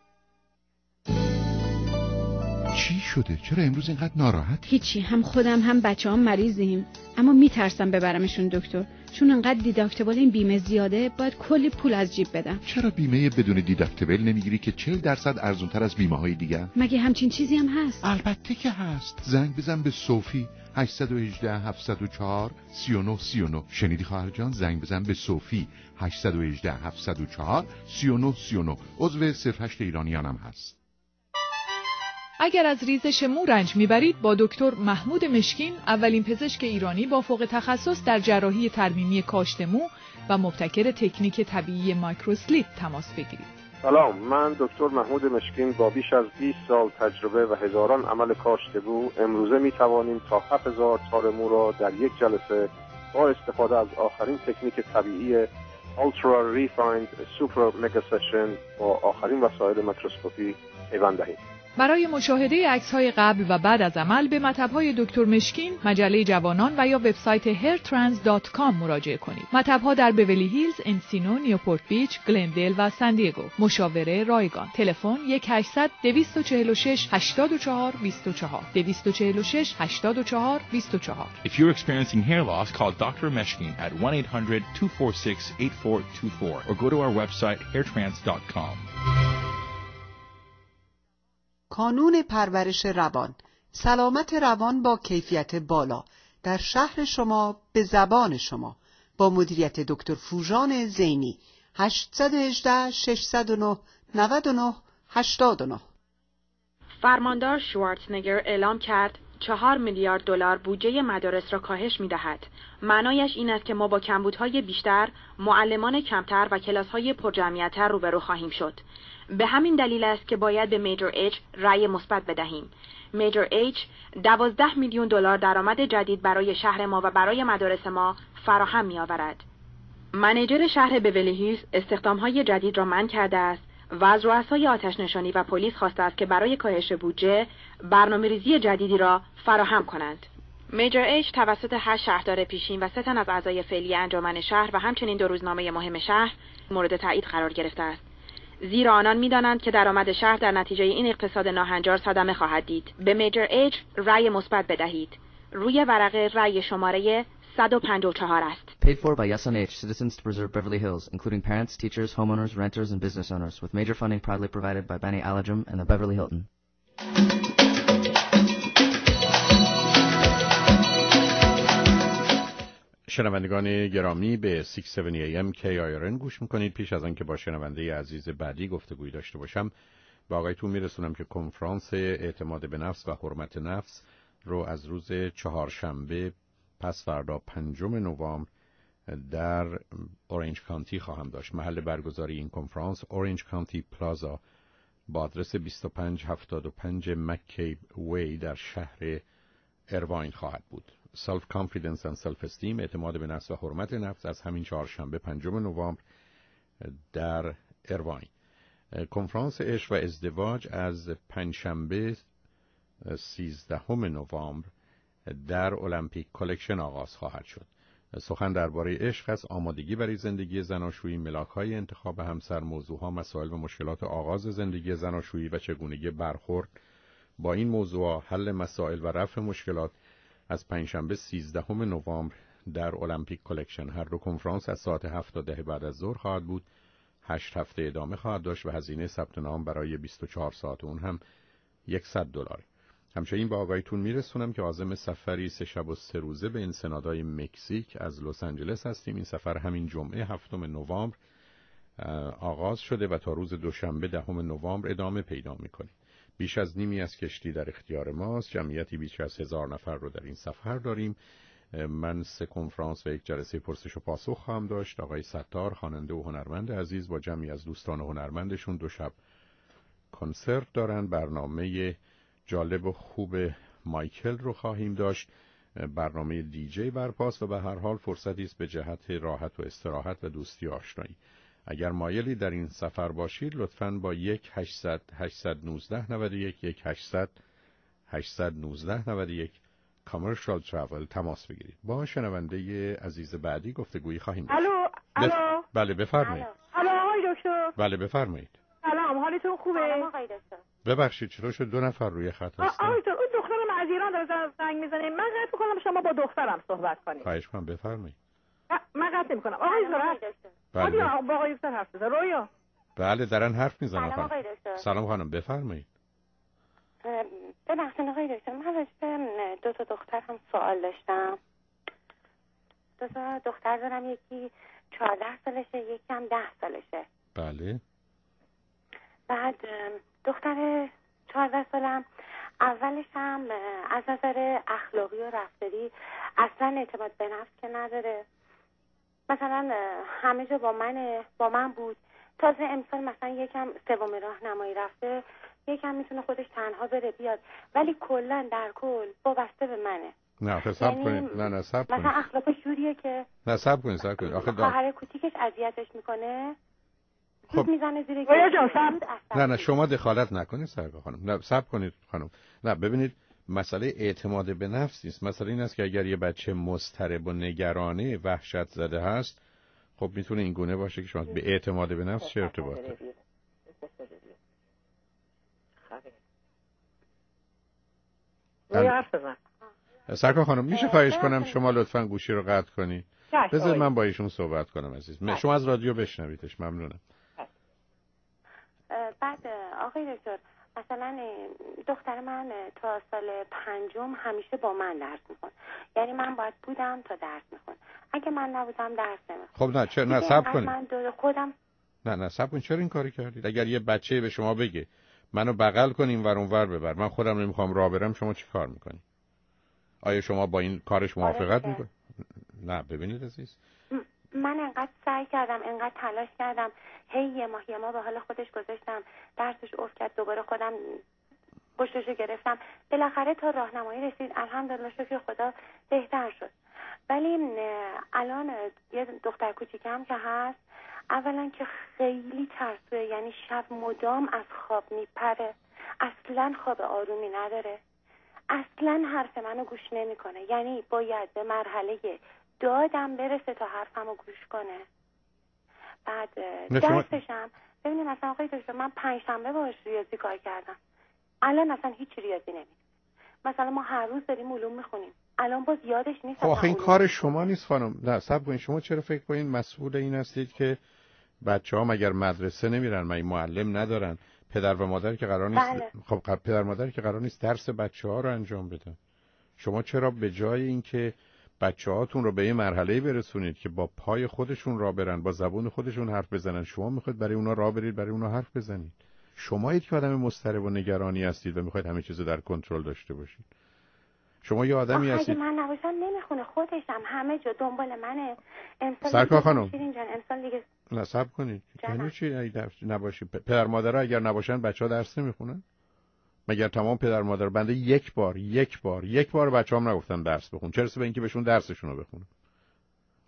چی شده؟ چرا امروز اینقدر ناراحت؟ هیچی، هم خودم هم بچه‌ام مریضیم، اما میترسم ببرمشون دکتر، چون انقدر دیداکتیبل این بیمه زیاده باید کلی پول از جیب بدم. چرا بیمه بدون دیداکتیبل نمیگیری که چهل درصد ارزانتر از بیمه های دیگه؟ مگه همچین چیزی هم هست؟ البته که هست. زنگ بزن به صوفی هشت یک هشت هفت صفر چهار سه نه سه نه. شنیدی خواهر جان؟ زنگ بزن به صوفی هشت یک هشت هفت صفر چهار سه نه سه نه. عضو صفر هشت ایرانیان هم هست. اگر از ریزش مو رنج میبرید با دکتر محمود مشکین، اولین پزشک ایرانی با فوق تخصص در جراحی ترمیمی کاشت مو و مبتکر تکنیک طبیعی مایکروسلیپ تماس بگیرید. سلام، من دکتر محمود مشکین با بیش از بیست سال تجربه و هزاران عمل کاشت مو امروزه میتوانیم تا هفت هزار تار مو را در یک جلسه با استفاده از آخرین تکنیک طبیعی Ultra Refined Super Mega Session با آخرین وسایل میکروسکوپی پیوند دهیم. برای مشاهده عکس‌های قبل و بعد از عمل به مطب‌های دکتر مشکین، مجله جوانان و یا وبسایت هیر ترانس دات کام مراجعه کنید. مطب‌ها در بیولی هیلز، انسینو، نیوپورت بیچ، گلندل و سان دیگو. مشاوره رایگان. تلفن یک هشتصد دویست و چهل و شش هشتاد و چهار بیست و چهار دویست و چهل و شش هشتاد و چهار بیست و چهار. If you're experiencing hair loss, call doctor Meshkin at one eight hundred two four six eight four two four or go to our website hair trans dot com. کانون پرورش روان، سلامت روان با کیفیت بالا در شهر شما به زبان شما، با مدیریت دکتر فوژان زینی. هشت یک هشت شش صفر نه نه نه هشت نه. فرماندار شوارتنگر اعلام کرد چهار میلیارد دلار بودجه مدارس را کاهش می‌دهد. معنایش این است که ما با کمبودهای بیشتر، معلمان کمتر و کلاس‌های پرجمعیت‌تر روبرو خواهیم شد. به همین دلیل است که باید به میجر اچ رأی مثبت بدهیم. میجر اچ دوازده میلیون دلار درآمد جدید برای شهر ما و برای مدارس ما فراهم می‌آورد. منیجر شهر بیولی هیلز استخدام‌های جدید را منع کرده است و از رؤسای آتش نشانی و پلیس خواسته است که برای کاهش بودجه برنامه‌ریزی جدیدی را فراهم کنند. میجر اچ توسط هشت شهردار پیشین و سه تن از اعضای فعلی انجمن شهر و همچنین دو روزنامه مهم شهر مورد تایید قرار گرفته است. زیرا آنان می‌دانند که درآمد شهر در نتیجه این اقتصاد ناهنجار صدمه خواهد دید. به میجر اچ رأی مثبت بدهید. روی ورقه رأی شماره صد و پنجاه و چهار است. Paid for by Yes on H, Citizens to Preserve Beverly Hills, including parents, teachers, homeowners, renters, and business owners, with major funding proudly provided by Benny Alajum and the Beverly Hilton. شنوندگان گرامی به ششصد و هفت ای ام کی آی آر ان گوش میکنید. پیش از آنکه با شنونده عزیز بعدی گفتگوی داشته باشم، با آقایتون میرسونم که کنفرانس اعتماد به نفس و حرمت نفس رو از روز چهارشنبه پس فردا پنجم نوامبر در اورنج کانتی خواهم داشت. محل برگزاری این کنفرانس اورنج کانتی پلازا با آدرس بیست و پنج هفتاد و پنج مک‌کیب وی در شهر ارواین خواهد بود. Self Confidence and Self Esteem، اعتماد به نفس و حرمت نفس، از همین چهارشنبه پنجم نوامبر در ارواین. کنفرانس عشق و ازدواج از پنجشنبه سیزدهم نوامبر در المپیک کالکشن آغاز خواهد شد. سخن درباره عشق است، آمادگی برای زندگی زناشویی، ملاک‌های انتخاب همسر، موضوعها، مسائل و مشکلات آغاز زندگی زناشویی و چگونگی برخورد با این موضوع، حل مسائل و رفع مشکلات از پنجشنبه سیزدهم نوامبر در المپیک کالکشن. هر دو کنفرانس از ساعت هفت تا ده بعد از ظهر خواهد بود. هشت هفته ادامه خواهد داشت و هزینه ثبت نام برای بیست و چهار ساعت اون هم صد دلار. همچنین با آگاهیتون میرسونم که عازم سفری سه شب و سه روزه به انسنادای مکزیک از لس آنجلس هستیم. این سفر همین جمعه هفتم نوامبر آغاز شده و تا روز دوشنبه دهم نوامبر ادامه پیدا میکنه. بیش از نیمی از کشتی در اختیار ماست. جمعیتی بیش از هزار نفر رو در این سفر داریم. من سه کنفرانس و یک جلسه پرسش و پاسخ خواهم داشت. آقای ستار خواننده و هنرمند عزیز با جمعی از دوستان هنرمندشون دو شب کنسرت دارن. برنامه جالب و خوب مایکل رو خواهیم داشت. برنامه دیجی برپاست و به هر حال فرصتی است به جهت راحت و استراحت و دوستی و آشنایی. اگر مایلی در این سفر باشید لطفاً با یک هشتصد هشتصد و نوزده نود و یک یک هشتصد هشتصد و نوزده نود و یک کامرشال ترافل تماس بگیرید. با شنونده عزیز بعدی گفتگویی خواهیم داشت. الو الو بف... بله بفرمایید. الو آقای دکتر. بله بفرمایید. سلام، حالتون خوبه؟ سلام آقای دکتر. ببخشید چرا شد دو نفر روی خط هستن؟ آقای دکتر اون دخترم از ایران داره زنگ میزنه. من قصد می‌کنم شما با دخترم صحبت کنید. خواهش می‌کنم بفرمایید. من قصد می‌کنم آقای دکتر. بله با آقای دکتر حرف بزن. رویا. بله دارن حرف میزنن. سلام آقای دکتر. سلام خانم بفرمایید. ببخشید آقای دکتر، من راجع دو تا دخترم سوال داشتم. دو تا دختر دارم، یکی چهارده سالشه، یکی هم ده سالشه. بله. بعد دختر چهارده سالم اولش هم از نظر اخلاقی و رفتاری اصلا اعتماد به نفس که نداره. مثلا همه جا با من با من بود. تازه امسال مثلا یکم سوم راهنمایی رفته، یکم میتونه خودش تنها بره بیاد، ولی کلا در کل وابسته به منه. نه حساب یعنی کنید. نه نه حساب کنید. مثلا اخلاقش جوریه که نه حساب کنید حساب کنید. آخه خواهر کوچیکش اذیتش میکنه. خب میزنه زیر گریه. نه نه شما دخالت نکنید سرکار خانم. نه حساب کنید خانم. نه ببینید مسئله اعتماد به نفس نیست. مسئله این است که اگر یه بچه مضطرب و نگرانه وحشت زده هست، خب میتونه این گونه باشه که شما به اعتماد به نفس چه ارتباطه؟ سرکار خانم میشه خواهش کنم شما لطفاً گوشی رو قطع کنید؟ بذار من با ایشون صحبت کنم عزیز. شما از رادیو بشنویدش. ممنونم. بعد آقای دکتر مثلا دختر من تا سال پنجم همیشه با من درس میخون، یعنی من باید بودم تا درس میخون. اگه من نبودم درس نمیخون. خب نه چرا نه صبر کنید. من دور خودم نه نه صبر کنید. چرا این کاری کردید؟ اگر یه بچه به شما بگه منو بغل کن این ور اون ور ببر، من خودم نمیخوام راه برم، شما چی کار میکنید؟ آیا شما با این کارش موافقت میکنید؟ نه ببینید عزیز، من انقدر سعی کردم، انقدر تلاش کردم، هی یه ماه یه ماه به حال خودش گذاشتم، درسش افت کرد، دوباره خودم پشتشو گرفتم، بالاخره تا راهنمایی رسید. الحمدلله شکر خدا بهتر شد. ولی الان یه دختر کوچیکم که هست، اولا که خیلی ترسوه، یعنی شب مدام از خواب میپره، اصلا خواب آرومی نداره، اصلا حرف منو گوش نمیکنه، یعنی باید به مرحله دادم برسه تا حرفمو گوش کنه. بعد درسشم ببینید مثلا آقای دکتر من پنج شنبه باهاش ریاضی کار کردم، الان اصلا هیچ ریاضی نمیده. مثلا ما هر روز داریم علوم میخونیم، الان باز یادش نیست. خب آخه این کار شما نیست خانم. نه صبر کنید، شما چرا فکر کنید مسئول این هستید که بچه‌ها مگر مدرسه نمیرن، مگر معلم ندارن؟ پدر و مادر که قرار نیست بله. خب پدر مادر که قرار نیست درس بچه‌ها رو انجام بدن. شما چرا به جای اینکه بچه‌هاتون رو به یه مرحله برسونید که با پای خودشون راه برن، با زبون خودشون حرف بزنن، شما میخواید برای اونا راه برید، برای اونا حرف بزنید؟ شمایید که آدم مضطرب و نگرانی هستید و میخواید همه چیزو در کنترل داشته باشید. شما یه آدمی هستید اگه من نباشم نمیخونه، خودشم همه جا دنبال منه. امسال سرکار خانم امسال دیگه نصب کنید. یعنی چی نباشی؟ پدر مادرها اگر نباشن بچه‌ها درس نمیخونن؟ مگر تمام پدر مادر بنده یک بار یک بار یک بار بچه‌ام نگفتن درس بخون، چرا به اینکه بهشون درسشون رو بخونن؟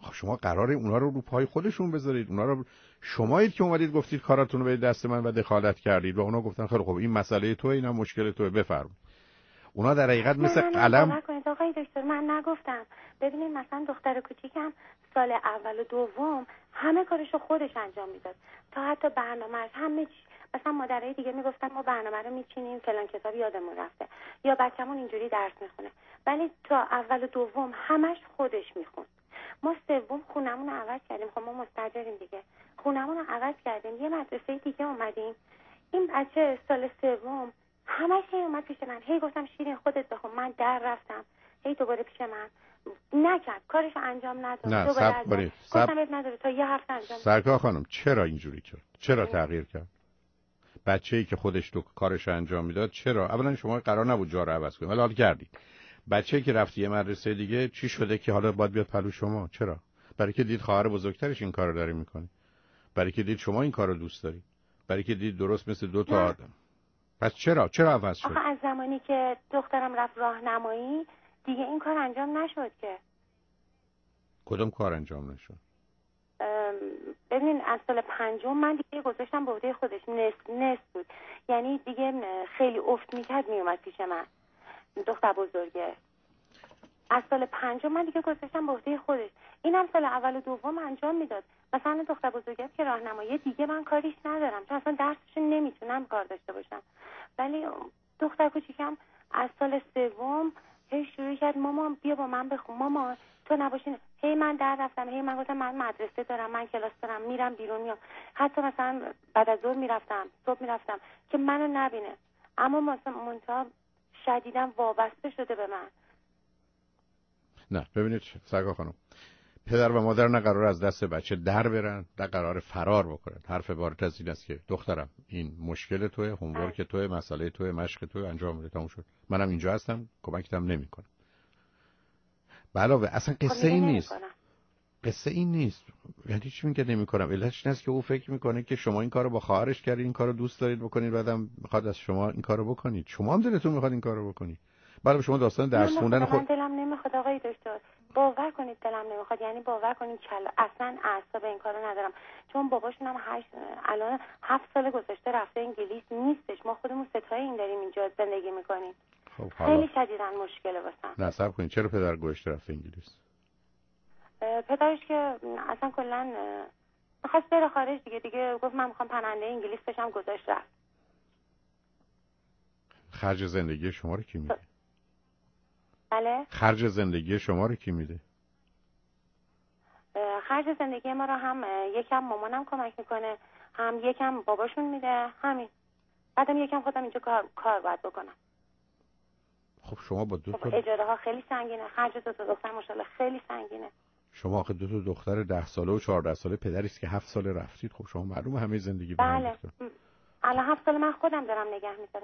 خب شما قراره اونا رو رو پای خودشون بذارید؟ اونا رو شمایید که اومدید گفتید کاراتون رو بدید دست من و دخالت کردید و اونا گفتن خیلی خب این مسئله توئه، اینا مشکل توئه، بفرمایید. اونا در حقیقت مثل قلم. باور کنید آقای دکتر من نگفتم. ببینید مثلا دختر کوچیکم سال اول و دوم همه کارشو خودش انجام میداد، تا حتی برنامه‌اش همه چی. مثلا مادرای دیگه میگفتن ما برنامه رو میچینیم فلان کتاب یادمون رفته یا بچه‌مون اینجوری درس میخونه، ولی تا اول و دوم همش خودش میخوند. ما سوم خونمون رو عوض کردیم، خب ما مستاجریم دیگه، خونمون رو عوض کردیم یه مدرسه دیگه اومدیم. این بچه سال سوم همش هی اومد پیش من، هی گفتم شیرین خودت بخون، من در رفتم، هی دوباره پیش من نکرد، کارش انجام نداد. نه صبر کنید، گفتم نداره تا یه هفته انجام. سرکار خانم چرا اینجوری کرد؟ چرا تغییر کرد؟ بچه‌ای که خودش تو کارش انجام میداد چرا؟ اولا شما قرار نبود جا رو عوض کنید، ولی حالا کردید. بچه‌ای که رفت یه مدرسه دیگه چی شده که حالا باید بیاد پلو شما؟ چرا؟ برای که دید خواهر بزرگترش این کارو داره میکنه، برای که دید شما این کارو دوست دارید، برای که دید درست مثل دو تا آدم. پس چرا چرا عوض شد؟ آخه از زمانی که دخترم رفت راهنمایی دیگه این کار انجام نشد که. کدوم کار انجام نشد؟ ببین از سال پنجم من دیگه گذاشتم به عهده خودش، نصف نصف بود، یعنی دیگه خیلی افت میکرد میومد پیش من دختر بزرگه. از سال پنجم من دیگه گذاشتم به عهده خودش، اینم سال اول و دوم انجام میداد. مثلا دختر بزرگه که راهنمایی دیگه من کاریش ندارم چون اصلا درسش نمیتونم کار داشته باشم، ولی دختر کوچیکم از سال سوم هی شروع کرد مامان بیا با من بخون، مامان تو نباشین، هی من در رفتم، هی من گفتم من مدرسه دارم، من کلاس دارم، میرم بیرون میام، حتی مثلا بعد از ظهر میرفتم، صبح میرفتم که منو نبینه، اما مثلا منتها شدیداً وابسته شده به من. نه ببینید سرکار خانم، پدر و مادر نه قرار از دست بچه در برن، نه قرار فرار بکنن. حرف عبارت از این است که دخترم این مشکل توئه، هومورک توئه، مسئله توئه، مشق توئه، انجام بده، تموم شد. منم اینجا هستم، کمکتم نمیکنم. علاوه اصلا قصه این نیست. قصه این نیست. یعنی چی میگه نمیکنم؟ علتش این است که او فکر میکنه که شما این کارو با خواهرش کردید، این کارو دوست دارید بکنید، بعدم میخواد از شما این کارو بکنید. شما هم دلتون میخواد این کارو بکنید. بعد شما داستان درس خوندن خود. من دلم نمیخواد آقای دکتر، باور کنید دلم نمیخواد، یعنی باور کنید کلا اصلا اعصاب این کارو ندارم، چون باباشونم هشت الان هفت سال گذشته رفته انگلیس نیستش، ما خودمون ستایی این داریم اینجا زندگی میکنیم. خب خیلی شدیداً مشکله واسم. نه صبر کنید، چرا پدر گذشته رفته انگلیس؟ پدرش که اصلا کلا می‌خواست بره خارج دیگه، دیگه گفت من میخوام پناهنده انگلیس بشم، گذاشت رفت. خرج زندگی شما رو کی میده؟ بله؟ خرج زندگی شما رو کی میده؟ خرج زندگی ما رو هم یکم مامانم کمک میکنه، هم یکم باباشون میده، همین. بعدم یکم خودم اینجا کار کار باید بکنم. خب شما با دو تا خب اجاره ها خیلی سنگینه، خرج دو تا دختر ماشاءالله خیلی سنگینه. شما آخه دو تا دختر ده ساله و چهارده ساله، پدری است که هفت ساله رفتید. خب شما معلومه همه زندگی به هم ریخته. بله. الان هفت سال من خودم دارم نگه می‌دارم.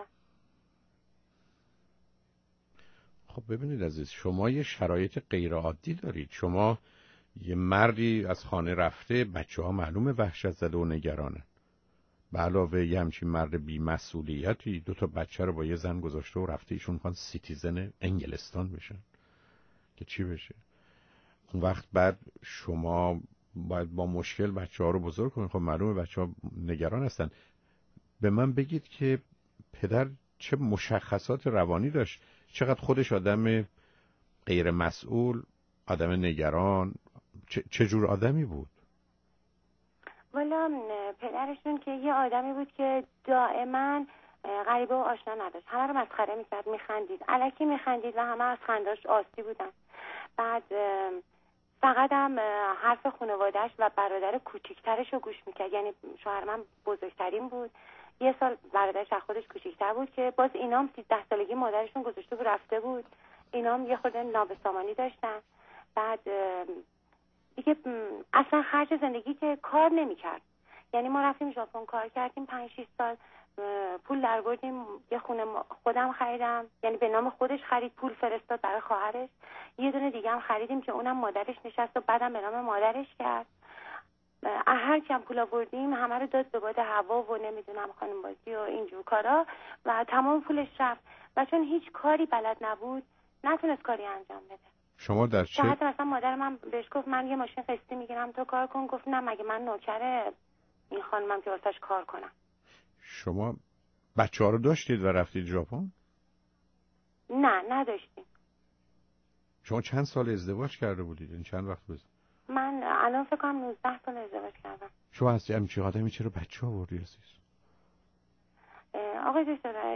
خب ببینید عزیز، شما یه شرایط غیر عادی دارید. شما یه مردی از خانه رفته، بچه‌ها معلومه وحشت زده و نگرانه. به علاوه یه همچین مرد بی‌مسئولیتی دو تا بچه رو با یه زن گذاشته و رفته، ایشون میخوان سیتیزن انگلستان بشن که چی بشه؟ اون وقت بعد شما باید با مشکل بچه‌ها رو بزرگ کنید. خب معلومه بچه‌ها نگران هستن. به من بگید که پدر چه مشخصات روانی داشت؟ چقدر خودش آدم غیر مسئول، آدم نگران، چه, چه جور آدمی بود؟ والا پدرشون که یه آدمی بود که دائما غریبه و آشنا نداشت، همه رو مسخره میکرد، میخندید، الکی میخندید و همه از خنداش آسی بودن. بعد فقط هم حرف خانواده‌اش و برادر کوچیکترش رو گوش میکرد، یعنی شوهر من بزرگترین بود، یه سال برادرش از خودش کوچیکتر بود که باز اینام سیزده سالگی مادرشون گذاشته بود رفته بود، اینام یه خورده نابسامانی داشتن. بعد دیگه اصلا خرج زندگی که کار نمیکرد، یعنی ما رفتیم ژاپن کار کردیم پنج شش سال، پول درآوردیم، یه خونه خودم خریدم، یعنی به نام خودش خرید، پول فرستاد برای خواهرش، یه دونه دیگه هم خریدیم که اونم مادرش نشست و بعدم به نام مادرش کرد. هر چی هم پول آوردیم همه رو داد به باد هوا و نمیدونم خانم‌بازی و اینجور کارا و تمام پولش رفت و چون هیچ کاری بلد نبود نتونست کاری انجام بده. شما در چه؟ حتی مثلا مادر من بهش گفت من یه ماشین قسطی میگیرم تو کار کن. گفت نه مگه من نوکر این خانمم که واسش کار کنم. شما بچه ها رو داشتید و رفتید ژاپن؟ نه نداشتیم. شما چند سال ازدواج کرده بودید؟ این چند وقت بود؟ من الان فکر کنم نوزده سال ازدواج کردم. شما از همین چه آدمی چرا بچه آوردی عزیز؟ آقای دکتر